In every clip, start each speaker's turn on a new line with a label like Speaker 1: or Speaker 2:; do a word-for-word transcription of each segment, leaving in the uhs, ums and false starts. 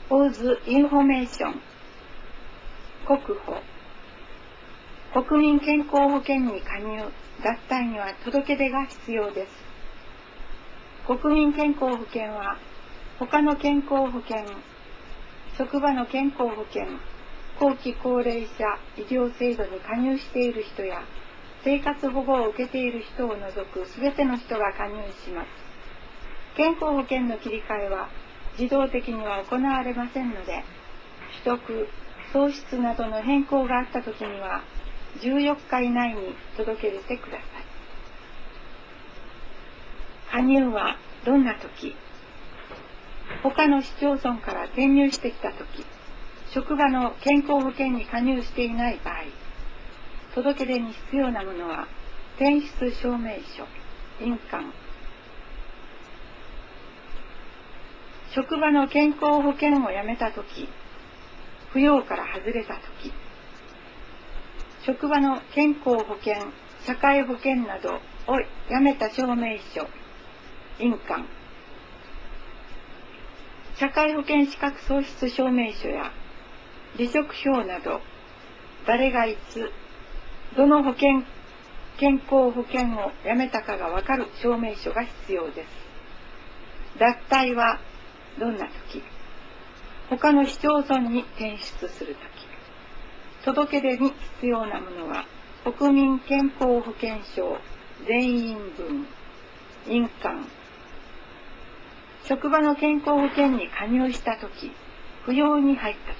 Speaker 1: オーズインフォメーション、国保、国民健康保険に加入、脱退には届け出が必要です。国民健康保険は、他の健康保険、職場の健康保険、後期高齢者医療制度に加入している人や、生活保護を受けている人を除くすべての人が加入します。健康保険の切り替えは自動的には行われませんので、取得、喪失などの変更があったときには、じゅうよっか以内に届け出てください。加入はどんなとき？他の市町村から転入してきたとき、職場の健康保険に加入していない場合、届け出に必要なものは、転出証明書、印鑑。職場の健康保険を辞めたとき、扶養から外れたとき、職場の健康保険、社会保険などを辞めた証明書、印鑑。社会保険資格喪失証明書や離職票など、誰がいつ、どの保険、健康保険を辞めたかがわかる証明書が必要です。脱退はどんな時？他の市町村に転出する時。届け出に必要なものは、国民健康保険証全員分、印鑑。職場の健康保険に加入したとき、扶養に入った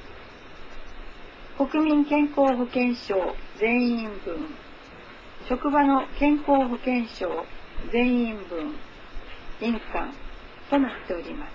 Speaker 1: とき、国民健康保険証全員分、職場の健康保険証全員分、印鑑となっております。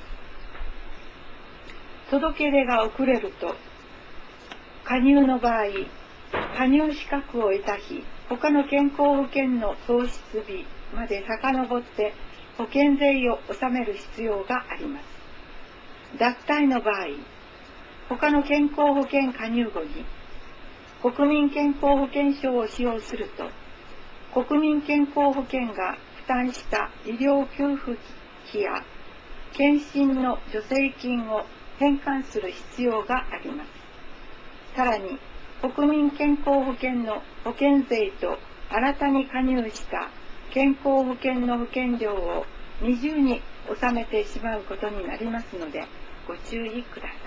Speaker 1: 届け出が遅れると、加入の場合、加入資格を得た日、他の健康保険の創出日まで遡って保険税を納める必要があります。脱退の場合、他の健康保険加入後に国民健康保険証を使用すると、国民健康保険が負担した医療給付費や健診の助成金を返還する必要があります。さらに、国民健康保険の保険税と新たに加入した健康保険の保険料を二重に納めてしまうことになりますので、ご注意くだ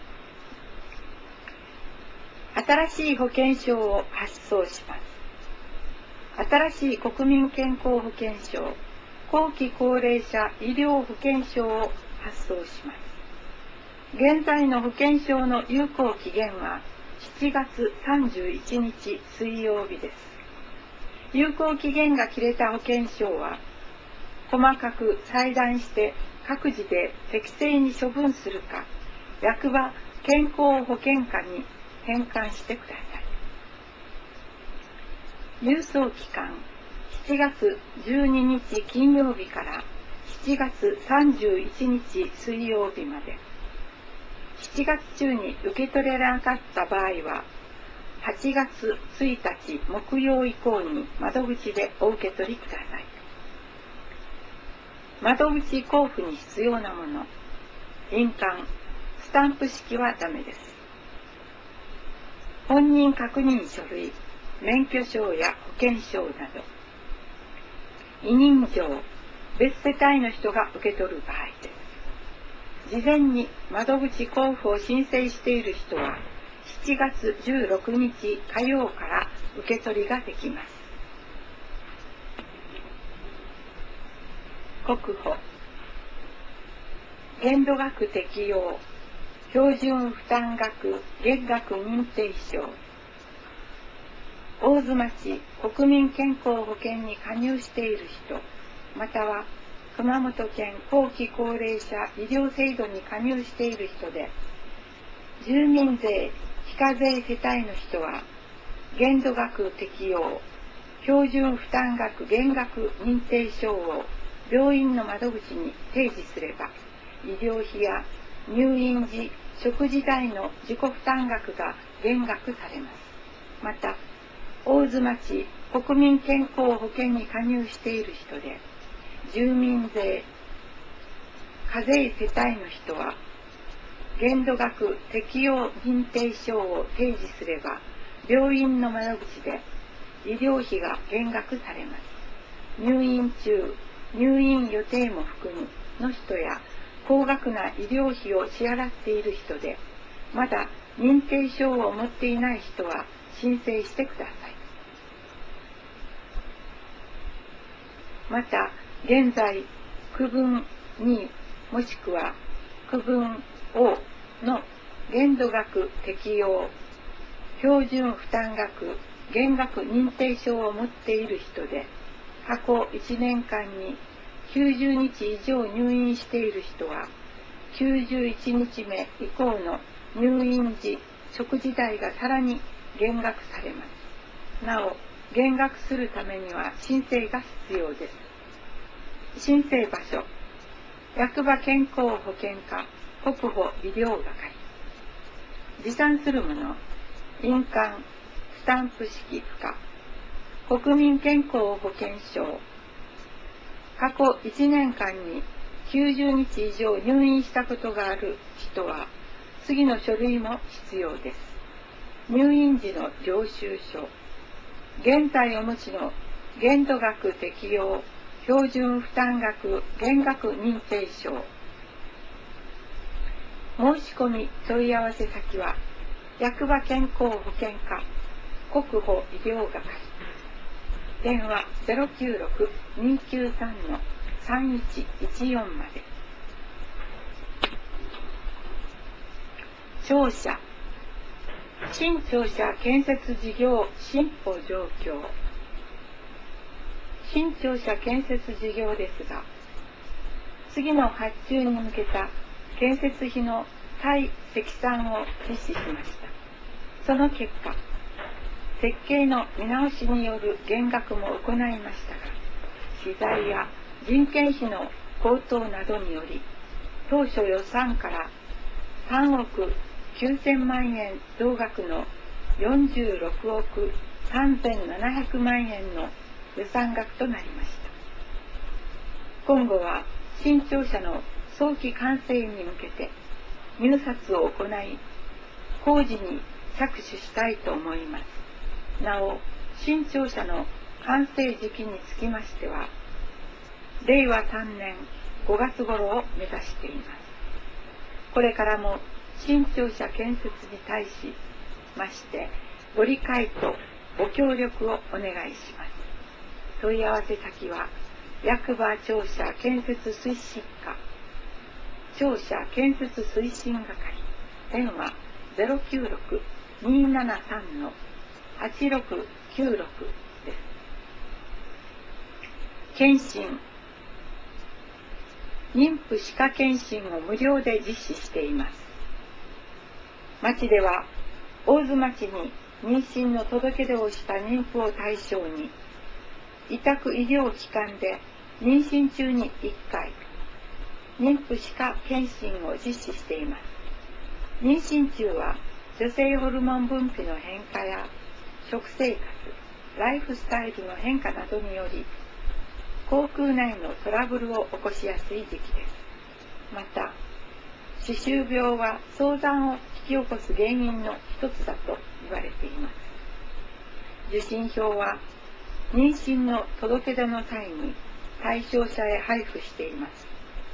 Speaker 1: さい。新しい保険証を発送します。新しい国民健康保険証、後期高齢者医療保険証を発送します。現在の保険証の有効期限はしちがつさんじゅういちにち水曜日です。有効期限が切れた保険証は、細かく裁断して各自で適正に処分するか、役場健康保険課に返還してください。郵送期間、しちがつじゅうににち金曜日からしちがつさんじゅういちにち水曜日まで。しちがつ中に受け取れなかった場合は、はちがつついたち木曜以降に窓口でお受け取りください。窓口交付に必要なもの、印鑑、スタンプ式はダメです。本人確認書類、免許証や保険証など、委任状、別世帯の人が受け取る場合です。事前に窓口交付を申請している人は、しちがつじゅうろくにち火曜から受け取りができます。国保、限度額適用、標準負担額月額認定証、大津町国民健康保険に加入している人、または熊本県後期高齢者医療制度に加入している人で、住民税非課税世帯の人は、限度額適用、標準負担額減額認定証を病院の窓口に提示すれば、医療費や入院時、食事代の自己負担額が減額されます。また、大津町国民健康保険に加入している人で、住民税課税世帯の人は、 限度額適用認定証を提示すれば、病院の窓口で医療費が減額されます。入院中、入院予定も含むの人や、高額な医療費を支払っている人で、まだ認定証を持っていない人は申請してください。また、現在、区分にもしくは区分Oの限度額適用、標準負担額、減額認定証を持っている人で、過去いちねんかんにきゅうじゅうにち以上入院している人は、きゅうじゅういちにちめ以降の入院時、食事代がさらに減額されます。なお、減額するためには申請が必要です。申請場所、役場健康保険課国保医療係。持参するもの、印鑑、スタンプ式付加、国民健康保険証。過去いちねんかんにきゅうじゅうにち以上入院したことがある人は、次の書類も必要です。入院時の領収書、現在お持ちの限度額適用、標準負担額減額認定証。申し込み問い合わせ先は、役場健康保険課国保医療係。電話 ゼロきゅうろく にきゅうさん さんいちいちよん まで。庁舎、新庁舎建設事業進歩状況。新庁舎建設事業ですが、次の発注に向けた建設費の再積算を実施しました。その結果、設計の見直しによる減額も行いましたが、資材や人件費の高騰などにより、当初予算からさんおくきゅうせんまんえん増額のよんじゅうろくおくさんぜんななひゃくまんえんの予算額となりました。今後は新庁舎の早期完成に向けて入札を行い、工事に着手したいと思います。なお、新庁舎の完成時期につきましては、れいわさんねんごがつ頃を目指しています。これからも新庁舎建設に対しまして、ご理解とご協力をお願いします。問い合わせ先は、役場庁舎建設推進課、庁舎建設推進係、電話 ゼロきゅうろく にーななさん はちろくきゅうろく です。検診、妊婦歯科検診を無料で実施しています。町では、大津町に妊娠の届け出をした妊婦を対象に、委託医療機関で妊娠中にいっかい、妊婦歯科検診を実施しています。妊娠中は女性ホルモン分泌の変化や食生活、ライフスタイルの変化などにより、口腔内のトラブルを起こしやすい時期です。また、歯周病は早産を引き起こす原因の一つだと言われています。受診票は妊娠の届け出の際に対象者へ配布しています。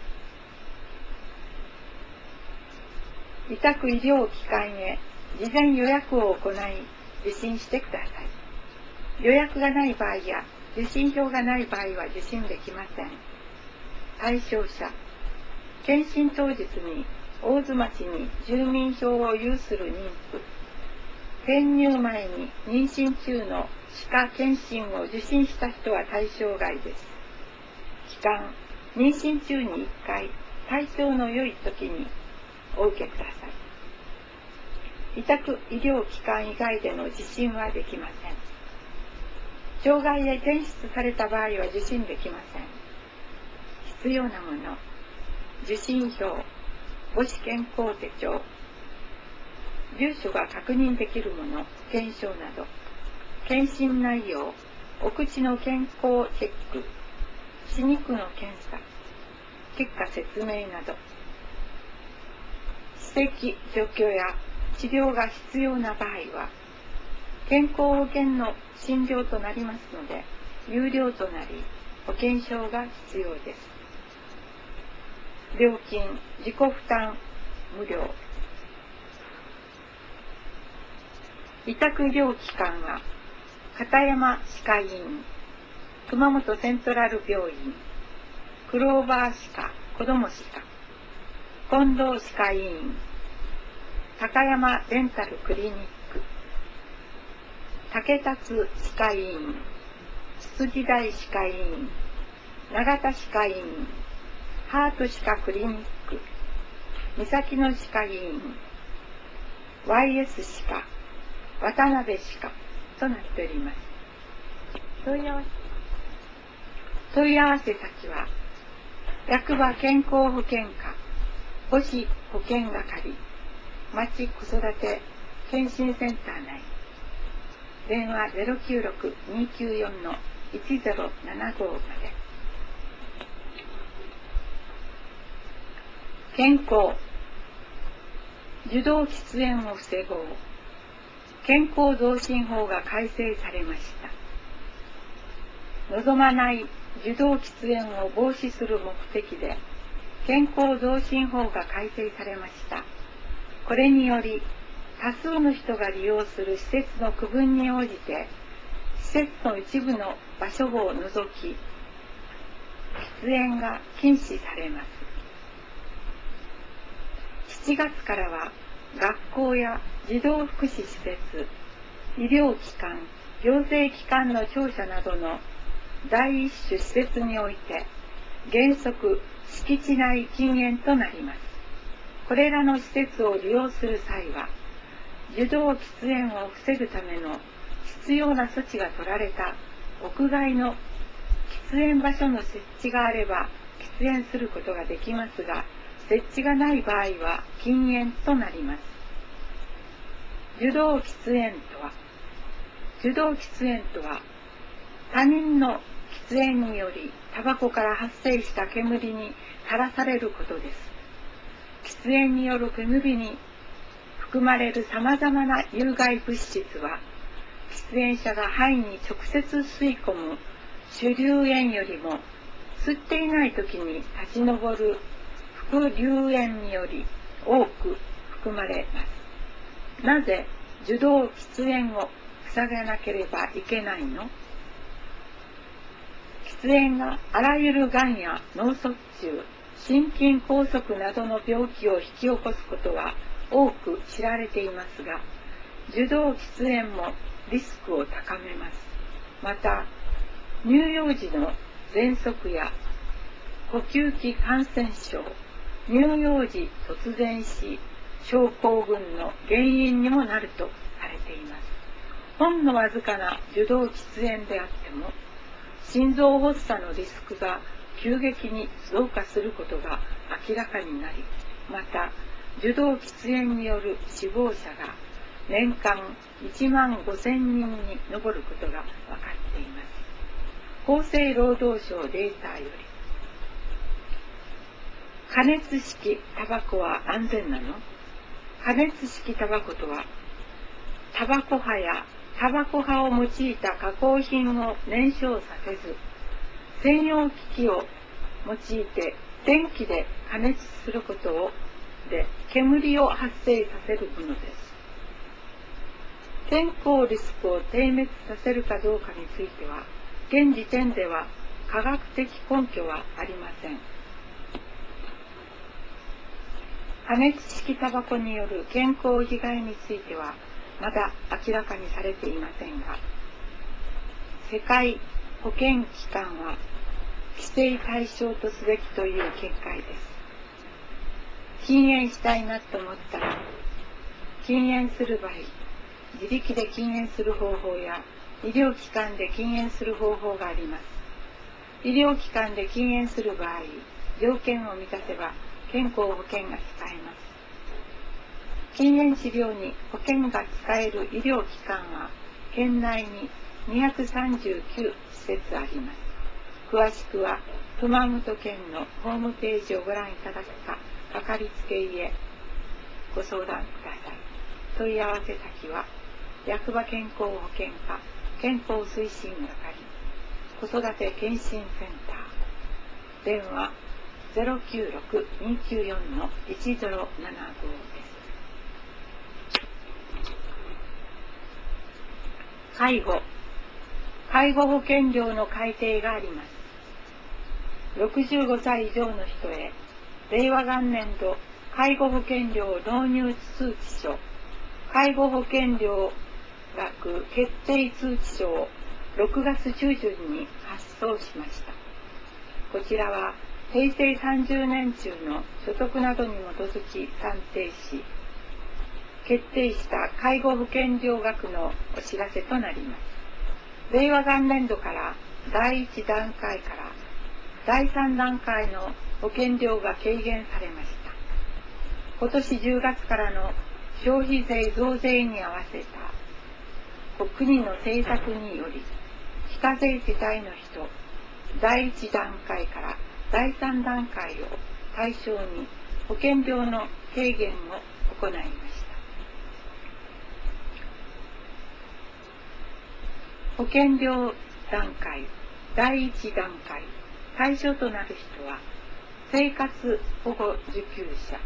Speaker 1: 委託医療機関へ事前予約を行い受診してください。予約がない場合や受診票がない場合は受診できません。対象者、検診当日に大津町に住民票を有する妊婦、転入前に妊娠中の歯科検診を受診した人は対象外です。期間、妊娠中にいっかい、体調の良い時にお受けください。委託医療機関以外での受診はできません。障害へ転出された場合は受診できません。必要なもの、受診票、母子健康手帳、住所が確認できるもの、検証など、検診内容、お口の健康チェック、歯肉の検査、結果説明など、歯的除去や治療が必要な場合は、健康保険の診療となりますので、有料となり、保険証が必要です。料金、自己負担、無料。委託医療機関は、片山歯科医院、熊本セントラル病院、クローバー歯科、子ども歯科、近藤歯科医院、高山デンタルクリニック、竹達歯科医院、つつじ台歯科医院、長田歯科医院、ハート歯科クリニック、三崎の歯科医院、ワイエス 歯科、渡辺歯科となっております。問い合わせ、問い合わせ先は、役場健康保険課、母子保険係、町子育て健診センター内、電話 ゼロきゅうろく にきゅうよん のいちゼロななご まで。健康、受動喫煙を防ごう。健康増進法が改正されました。望まない受動喫煙を防止する目的で、健康増進法が改正されました。これにより、多数の人が利用する施設の区分に応じて、施設の一部の場所を除き、喫煙が禁止されます。しちがつからは、学校や児童福祉施設、医療機関、行政機関の庁舎などの第一種施設において、原則敷地内禁煙となります。これらの施設を利用する際は、受動喫煙を防ぐための必要な措置が取られた屋外の喫煙場所の設置があれば喫煙することができますが、設置がない場合は禁煙となります。受動喫煙とは、受動喫煙とは、他人の喫煙によりタバコから発生した煙にさらされることです。喫煙による煙に含まれるさまざまな有害物質は、喫煙者が肺に直接吸い込む主流煙よりも、吸っていない時に立ち上る副流煙により多く含まれます。なぜ受動喫煙を塞がなければいけないの？喫煙があらゆるがんや脳卒中、心筋梗塞などの病気を引き起こすことは多く知られていますが、受動喫煙もリスクを高めます。また、乳幼児の喘息や呼吸器感染症、乳幼児突然死症候群の原因にもなるとされています。ほんのわずかな受動喫煙であっても、心臓発作のリスクが急激に増加することが明らかになり、また受動喫煙による死亡者が年間いちまんごせんにんに上ることが分かっています。厚生労働省データより、加熱式タバコは安全なの？加熱式タバコとは、タバコ葉やタバコ葉を用いた加工品を燃焼させず、専用機器を用いて電気で加熱することをで煙を発生させるものです。健康リスクを低滅させるかどうかについては、現時点では科学的根拠はありません。加熱式タバコによる健康被害についてはまだ明らかにされていませんが、世界保健機関は規制対象とすべきという見解です。禁煙したいなと思ったら、禁煙する場合、自力で禁煙する方法や医療機関で禁煙する方法があります。医療機関で禁煙する場合、条件を満たせば健康保険が使えます。禁煙治療に保険が使える医療機関は県内ににひゃくさんじゅうきゅう施設あります。詳しくは熊本県のホームページをご覧いただくか、かかりつけ医へご相談ください。問い合わせ先は役場健康保険課健康推進係子育て健診センター、電話 ゼロきゅうろく にきゅうよん の いちゼロななご です。介護介護保険料の改定があります。ろくじゅうごさい以上の人へ令和元年度介護保険料導入通知書、介護保険料額決定通知書をろくがつ中旬に発送しました。こちらはへいせいさんじゅうねん中の所得などに基づき算定し、決定した介護保険料額のお知らせとなります。令和元年度からだいいち段階からだいさん段階の保険料が軽減されました。今年じゅうがつからの消費税増税に合わせた国の政策により、非課税世帯の人だいいち段階からだいさん段階を対象に保険料の軽減を行いました。保険料段階だいいち段階対象となる人は生活保護受給者、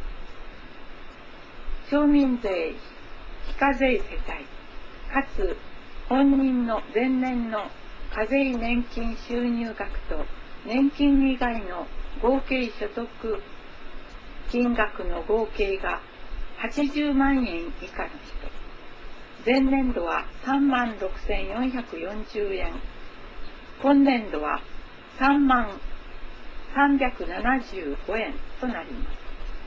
Speaker 1: 町民税非課税世帯かつ本人の前年の課税年金収入額と年金以外の合計所得金額の合計がはちじゅうまんえん以下の人、前年度はさんまんろくせんよんひゃくよんじゅうえん、今年度はさんまんさんびゃくななじゅうごえんとなります。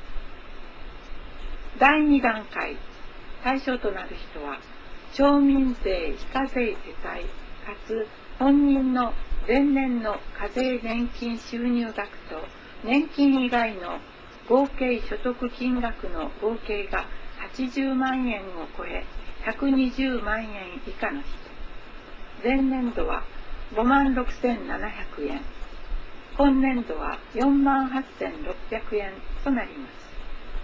Speaker 1: だいに段階対象となる人は町民税非課税世帯かつ本人の前年の課税年金収入額と年金以外の合計所得金額の合計がはちじゅうまんえんを超えひゃくにじゅうまんえん以下の人、前年度はごまんろくせんななひゃくえん、今年度はよんまんはっせんろっぴゃくえんとなります。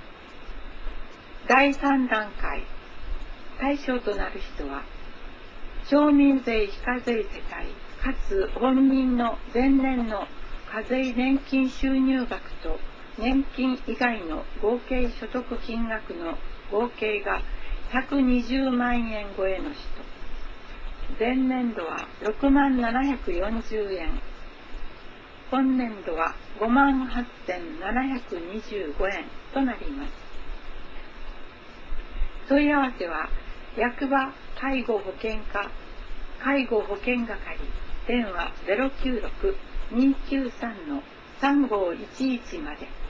Speaker 1: だいさん段階対象となる人は町民税非課税世帯かつ本人の前年の課税年金収入額と年金以外の合計所得金額の合計がひゃくにじゅうまんえん超えの人、前年度はろくまんななひゃくよんじゅうえん、今年度はごまんはっせんななひゃくにじゅうごえんとなります。問い合わせは役場介護保険課介護保険係、電話 ゼロきゅうろく にきゅうさん の さんごいちいち まで。